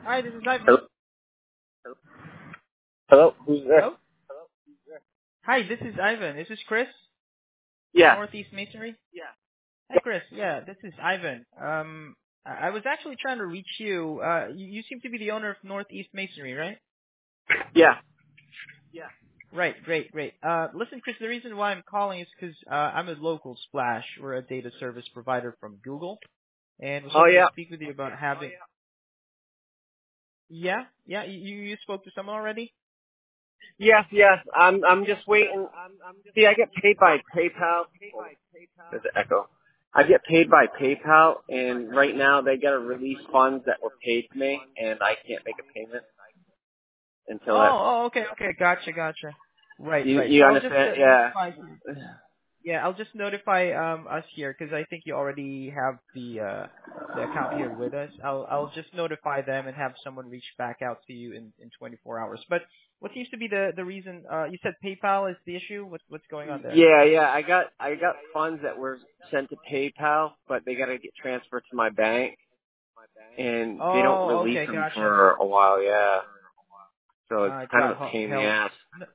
Hi, this is Ivan. Hello? Hello? Who's there? Hello? Hi, this is Ivan. Is this Chris? Yeah. Northeast Masonry? Hi, Chris. Yeah, this is Ivan. I was actually trying to reach you. You seem to be the owner of Northeast Masonry, right? Yeah. Right, great. Listen, Chris, the reason why I'm calling is because I'm a local Splash. We're a data service provider from Google, and was Oh, hoping to yeah. speak with you about having. Yeah. You spoke to someone already? Yes. I'm just waiting. See, I get paid by PayPal. There's an echo. I get paid by PayPal, and right now they got to release funds that were paid to me, and I can't make a payment until that. Okay. Gotcha. Right. You So I'll just understand? Yeah. notify. Yeah, I'll just notify us here because I think you already have the account here with us. I'll just notify them and have someone reach back out to you in 24 hours. But what seems to be the reason? You said PayPal is the issue. What's going on there? Yeah. I got funds that were sent to PayPal, but they got to get transferred to my bank, and they don't Oh, release okay, them gotcha. for a while. Yeah. So it's kind of Got a pain in the help. ass.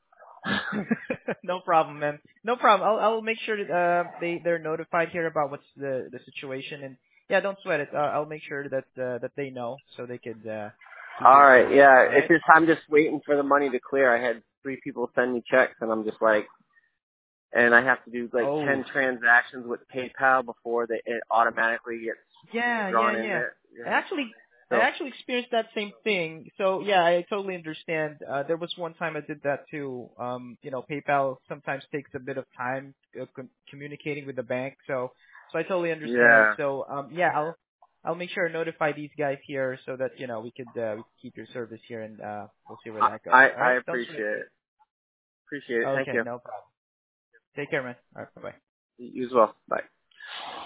No problem, man. No problem. I'll make sure that they're notified here about what's the situation, and yeah, don't sweat it. I'll make sure that they know so they could keep All your right, service. yeah. All It's right. just I'm just waiting for the money to clear. I had 3 people send me checks, and I'm just like, and I have to do like Oh, 10 transactions with PayPal before it automatically gets drawn in yeah. there. I Yeah. actually I So actually experienced that same thing. So yeah, I totally understand. There was one time I did that too. PayPal sometimes takes a bit of time communicating with the bank. So I totally understand. yeah, So yeah, I'll make sure to notify these guys here so that we could keep your service here and we'll see where that goes. All I right, don't appreciate sweat it. Appreciate it. it. Thank Okay, you. no problem. Take care, man. All right, bye bye. You as well. Bye.